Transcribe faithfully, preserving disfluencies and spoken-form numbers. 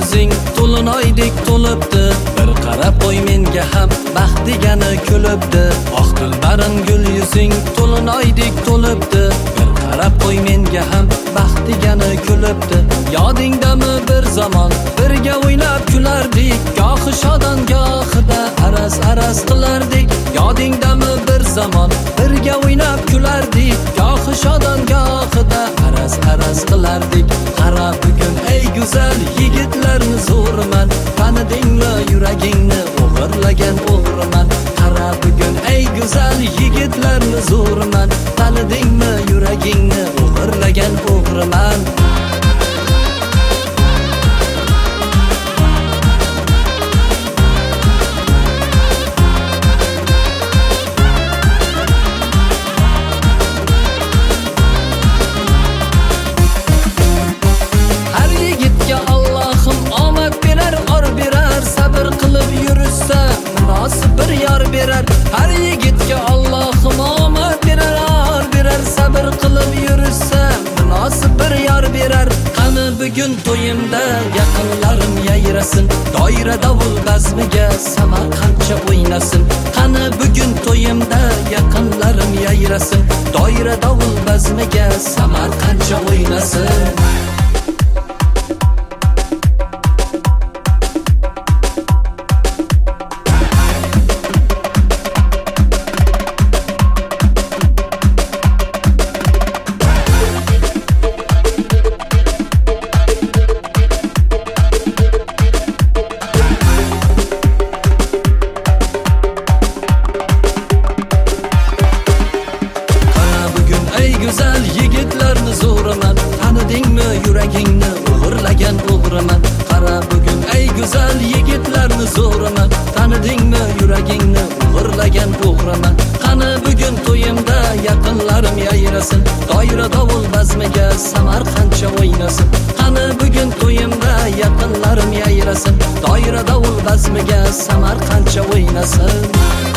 yuzing to'linoydek to'libdi. Bir qarab qo'y menga ham baxt degani kulibdi. Oq dilbarim gul yuzing to'linoydek to'libdi. Bir qarab qo'y menga ham baxt degani kulibdi. Yodingdami bir zamon birga o'ynab kulardik, gohi shodon gohida araz araz qilardik. Yodingdami bir zamon birga o'ynab kulardik, gohi shodon gohida araz araz qilardik. Qara bugun ey go'zal yigitlarni zo'riman, tanidingmi yuragingni o'g'irlagan o'g'riman. Qara bugun ey go'zal yigitlarni zo'riman, tanidingmi yuragingni o'g'irlagan o'g'riman. Bir yor berar, har yigitga Allohim omad berar, or berar, sabr qilib yursa munosib bir yor berar. Qani bugun to'yimda yaqinlarim yayrasin, doira davul bazmiga Samarqandcha o'ynasin. Qani bugun to'yimda yaqinlarim yayrasin, doira davul bazmiga Samarqandcha o'ynasin. Güzel yigitlarni zo'raman, tanidingmi yuragingni o'g'irlagan o'g'riman. Qara bugun ey go'zal yigitlarni zo'raman, tanidingmi yuragingni o'g'irlagan o'g'riman. Qani bugun to'yimda yaqinlarim yayrasin, doira davul bazmiga Samarqandcha o'ynasin. Qani bugun to'yimda yaqinlarim yayrasin, doira davul bazmiga Samarqandcha o'ynasin.